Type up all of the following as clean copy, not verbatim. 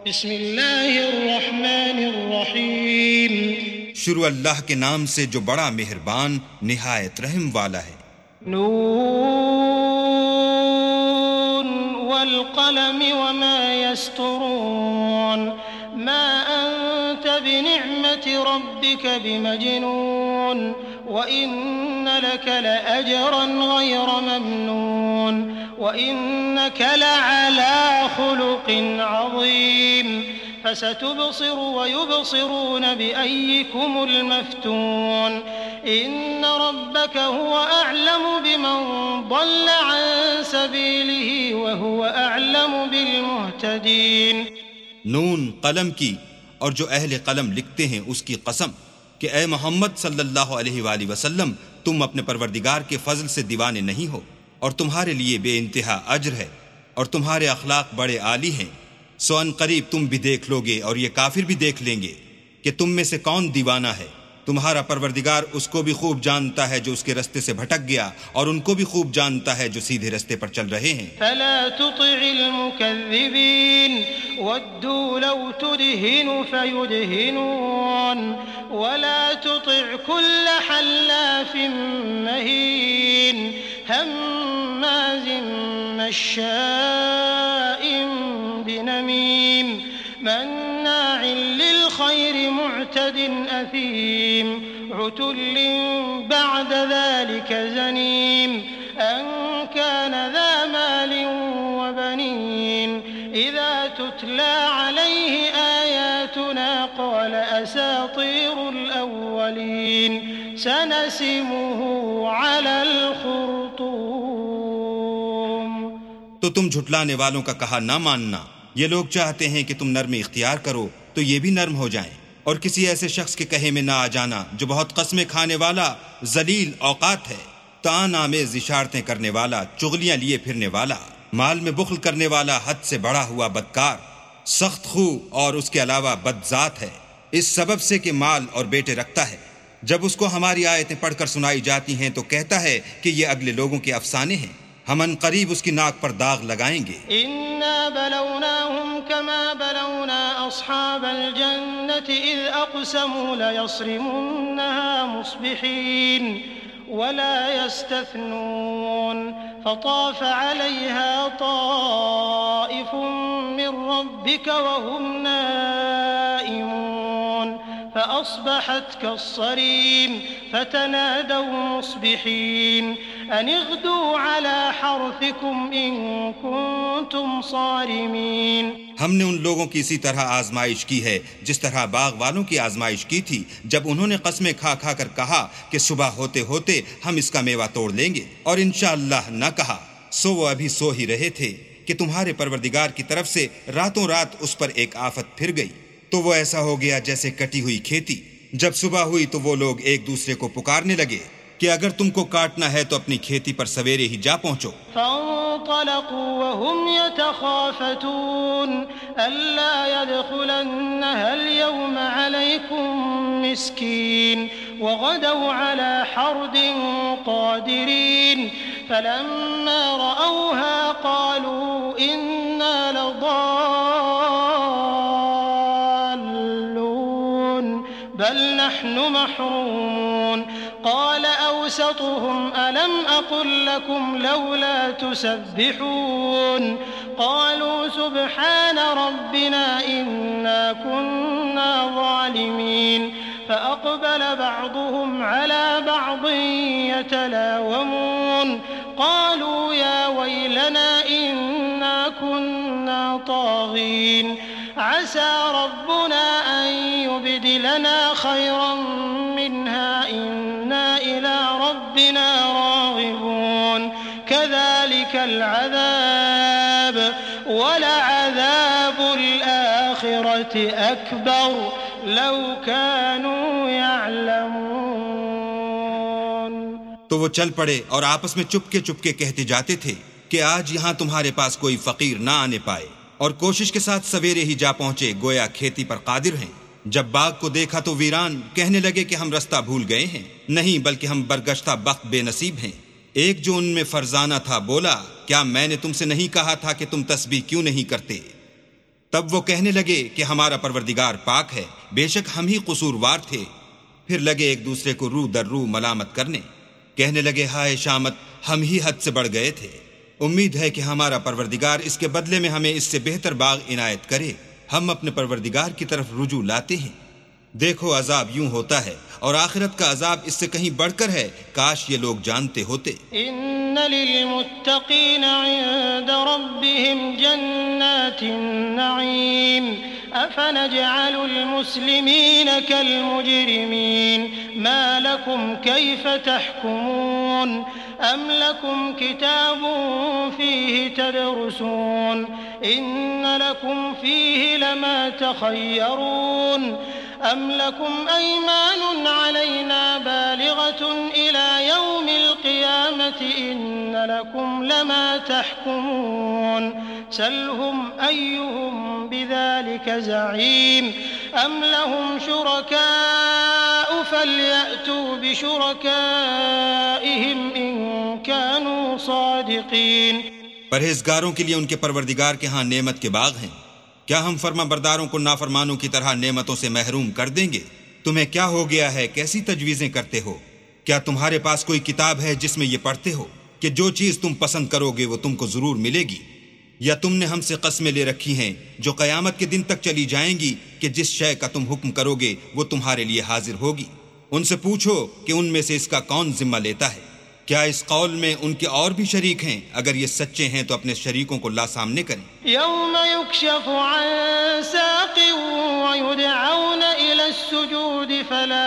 बिस्मिल्लाहिर्रहमानिर्रहीम। शुरू अल्लाह के नाम से जो बड़ा मेहरबान निहायत रहम वाला है। नून वल क़लम वमा यस्तुरून मा अंत बिनिअमति रब्बिक बिमजनून व इन्न लक लअजरन गैर ममनून व इन्नक लअला खुलुक़िन अज़ीम फसतुबसिर व युबसिरून बिअय्यिकुमुल मफ्तून इन्न रब्बक हुव अअलमु बिमन ضل अन सबीलिही व हुव अअलमु बिलमुहतदीन। नून कलम की और जो अहले कलम लिखते हैं उसकी कसम कि ए मोहम्मद सल्लल्लाहु अलैहि वसल्लम, तुम अपने परवरदिगार के फजल से दीवाने नहीं हो और तुम्हारे लिए बेइंतहा अज्र है और तुम्हारे अखलाक बड़े आली हैं। सो अन करीब तुम भी देख लोगे और ये काफिर भी देख लेंगे कि तुम में से कौन दीवाना है। तुम्हारा परवरदिगार उसको भी खूब जानता है जो उसके रास्ते से भटक गया और उनको भी खूब जानता है जो सीधे रास्ते पर चल रहे हैं। फला तुतिइल मुकज़्ज़िबीन वद्दू लौ तुदहिनु फयुदहिनून वला तुतिअ कुल्ल हल्लाफिन महीन हम्माज़िन मश्शाइन बिनमीम मन्नाइल लिलखैर मुअतदिन असीम उतुल्लिन बअद ज़ालिक ज़नीम अन कान ज़ा मालिन व बनीन इज़ा तुतला अलैहि आयातुना क़ाल असातीरुल अव्वलीन सनसिमुहु अलल खुर्तूम। तो तुम झुटलाने वालों का कहा ना मानना। ये लोग चाहते हैं कि तुम नरमी इख्तियार करो तो ये भी नर्म हो जाएं, और किसी ऐसे शख्स के कहे में ना आ जाना जो बहुत कस्में खाने वाला जलील औकात है, तान आमेज इशारतें करने वाला, चुगलियां लिए फिरने वाला, माल में बुख्ल करने वाला, हद से बढ़ा हुआ बदकार, सख्त खू और उसके अलावा बदजात है, इस सबब से कि माल और बेटे रखता है। जब उसको हमारी आयतें पढ़कर सुनाई जाती हैं तो कहता है कि ये अगले लोगों के अफसाने हैं। हम अन करीब उसकी नाक पर दाग लगाएंगे। इन्ना बलौनाहुम कमा बलौना अस्हाबल जन्नति इज़ अक़समू लयस्रिमुन्नहा मुस्बिहीन वला यस्तथनून फताफ़ अलैहा ताइफ़ुम मिन रब्बिक वहुम नाइमून फ़अस्बहत कस्सरीम फ़तनादौ मुस्बिहीन अन इग़दू अला हर्थिकुम इन कुंतुम सारिमीन। हमने उन लोगों की इसी तरह आजमाइश की है जिस तरह बाग वालों की आजमाइश की थी, जब उन्होंने कस्में खा खा कर कहा कि सुबह होते होते हम इसका मेवा तोड़ लेंगे, और इंशाअल्लाह न कहा। सो वो अभी सो ही रहे थे कि तुम्हारे परवरदिगार की तरफ से रातों रात उस पर एक आफत फिर गई, तो वो ऐसा हो गया जैसे कटी हुई खेती। जब सुबह हुई तो वो लोग एक दूसरे को पुकारने लगे कि अगर तुमको काटना है तो अपनी खेती पर सवेरे ही जा पहुंचो। फ़अंतलक़ू वहुम यतख़ाफ़तून अल्ला यदख़ुलन्नहा अल-यौम अलैकुम मिस्कीन वग़दौ अला हर्दिन क़ादिरीन फ़लम्मा रअवहा क़ालू इन्ना लضالون बल नहनु महरूमून क़ाल अवसतुहुम अलम अक़ुल लकुम लौला तुसब्बिहून क़ालू सुब्हान रब्बिना इन्ना कुन्ना ज़ालिमीन फ़अक़बल बअदुहुम अला बअदिन यतलावमून क़ालू या वैलना इन्ना कुन्ना ताग़ीन असा रब्बुना अन युबदिलना खैरन मिन्हा इन्ना इला रब्बिना राग़िबून कज़ालिकल अज़ाब वलअज़ाबुल आखिरति अकबर लौ कानू यअलमून। तो वो चल पड़े और आपस में चुपके चुपके कहते जाते थे कि आज यहाँ तुम्हारे पास कोई फकीर ना आने पाए, और कोशिश के साथ सवेरे ही जा पहुंचे गोया खेती पर कादिर हैं। जब बाग को देखा तो वीरान कहने लगे कि हम रास्ता भूल गए हैं, नहीं बल्कि हम बरगश्ता बख्त बेनसीब हैं। एक जो उनमें फरजाना था बोला, क्या मैंने तुमसे नहीं कहा था कि तुम तस्बीह क्यों नहीं करते? तब वो कहने लगे कि हमारा परवरदिगार पाक है, बेशक हम ही कसूरवार थे। फिर लगे एक दूसरे को रू दर रू मलामत करने, कहने लगे हाय शामत, हम ही हद से बढ़ गए थे। उम्मीद है कि हमारा परवरदिगार इसके बदले में हमें इससे बेहतर बाग इनायत करे। हम अपने परवरदिगार की तरफ रुजू लाते हैं। देखो अजाब यूं होता है और आखिरत का अजाब इससे कहीं बढ़कर है। काश ये लोग जानते होते। इन्न लिलमुत्तकीन इंद रब्बिहिम जन्नातिन नईम अफनजअलुल मुस्लिमीन कल मुजरिमीन मा लकुम कैफ तहकुमून अम लकुम किताबुन फीहि तदरुसून इन्न लकुम फीहि लमा तखय्यरून अम लकुम ऐमानुन अलैना बालिगतुन इला यौमिल क़ियामति इन्न लकुम लमा तहकुमून सलहुम अय्युहुम बिज़ालिका ज़ईम अम लहुम शुरकाउ फलयअतू बिशुरकाइहिम इन कानू सादिक़ीन। परहेजगारों के लिए उनके परवरदिगार के यहाँ नेमत के बाग हैं। क्या हम फर्माबरदारों को नाफरमानों की तरह नेमतों से महरूम कर देंगे? तुम्हें क्या हो गया है? कैसी तजवीजें करते हो? क्या तुम्हारे पास कोई किताब है जिसमें ये पढ़ते हो कि जो चीज तुम पसंद करोगे वो तुमको जरूर मिलेगी? या तुमने हमसे कस्में ले रखी हैं जो कयामत के दिन तक चली जाएंगी कि जिस शय का तुम हुक्म करोगे वो तुम्हारे लिए हाजिर होगी? उनसे पूछो कि उनमें से इसका कौन जिम्मा लेता है। क्या इस कौल में उनके और भी शरीक हैं? अगर ये सच्चे हैं तो अपने शरीकों को ला सामने करें। यौम युक्शफु अन साक़िन व युदअऊन इला अस्सुजूद फला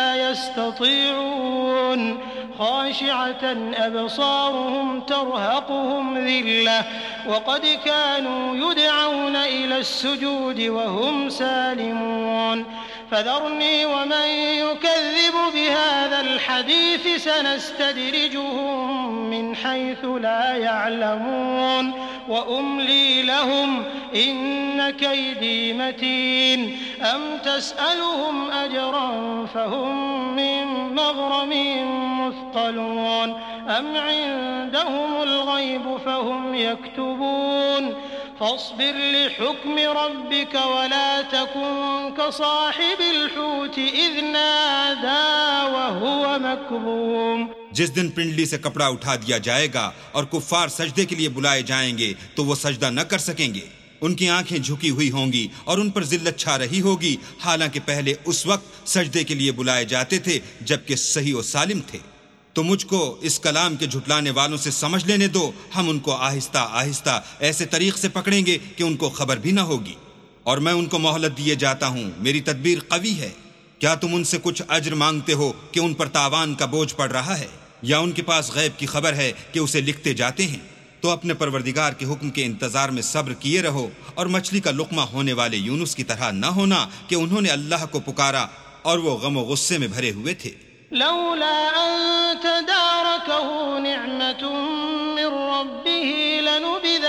यस्ततीऊन खाशिअतन अबसारुहुम तरहक़ुहुम ज़िल्लह व क़द कानू युदअऊन इला अस्सुजूद व हुम सालिमून फज़रनी व मन युकज़्ज़िबु बिहाज़ल हदीस सनस्तदरिजुहुम मिन हैसु ला यअलमून व उम्ली लहुम इन्न कैदी मतीन अम तसअलुहुम अजरन फहुम मिन मग़रमिन मुस्क़लून अम इंदहुमुल ग़ैब फहुम यक्तुबून फ़स्बिर लिहुक्मि रब्बिक वला तकुन कसाहिबिल हूत इज़ नादा वहुव मकज़ूम। जिस दिन पिंडली से कपड़ा उठा दिया जाएगा और कुफ्फार सजदे के लिए बुलाए जाएंगे तो वो सजदा न कर सकेंगे। उनकी आंखें झुकी हुई होंगी और उन पर जिल्लत छा रही होगी, हालांकि पहले उस वक्त सजदे के लिए बुलाए जाते थे जबकि सही और सालिम थे। तो मुझको इस कलाम के झुटलाने वालों से समझ लेने दो। हम उनको आहिस्ता आहिस्ता ऐसे तरीक़ से पकड़ेंगे कि उनको खबर भी न होगी, और मैं उनको मोहलत दिए जाता हूँ। मेरी तदबीर कवी है। क्या तुम उनसे कुछ अज्र मांगते हो कि उन पर तावान का बोझ पड़ रहा है, या उनके पास गैब की खबर है कि उसे लिखते जाते हैं? तो अपने परवरदिगार के हुक्म के इंतजार में सब्र किए रहो, और मछली का लुक़मा होने वाले यूनुस की तरह न होना कि उन्होंने अल्लाह को पुकारा और वो गम और गुस्से में भरे हुए थे। लौला अन तदारकहु निअमतुम मिर रब्बिही लनुबिज़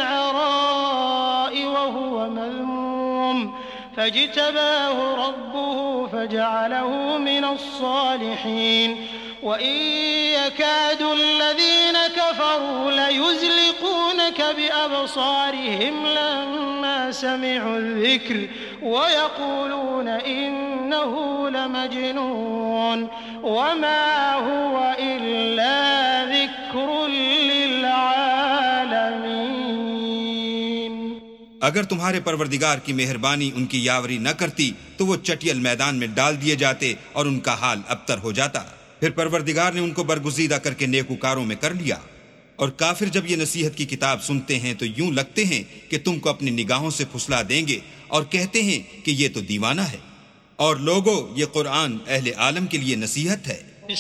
बिलअराइ वहुव मज़मूम फज्तबाहु रब्बुहु फजअलहु मिनस्सालिहीन वइन यकादु अल्लज़ीन कफ़रू लयुज़लिक़ूनक बिअबसारिहिम लम्मा समिअु ज़िक्र वयक़ूलून इन्नहु लमजनून वमा हुव इल्ला ज़िक्रुन लिलआलमीन। अगर तुम्हारे परवरदिगार की मेहरबानी उनकी यावरी न करती तो वो चटियल मैदान में डाल दिए जाते और उनका हाल अबतर हो जाता। फिर परवरदिगार ने उनको बरगुज़ीदा करके नेकूकारों में कर लिया। और काफिर जब ये नसीहत की किताब सुनते हैं तो यूं लगते हैं कि तुमको अपनी निगाहों से फुसला देंगे और कहते हैं कि ये तो दीवाना है। और लोगो, ये कुरान अहले आलम के लिए नसीहत है।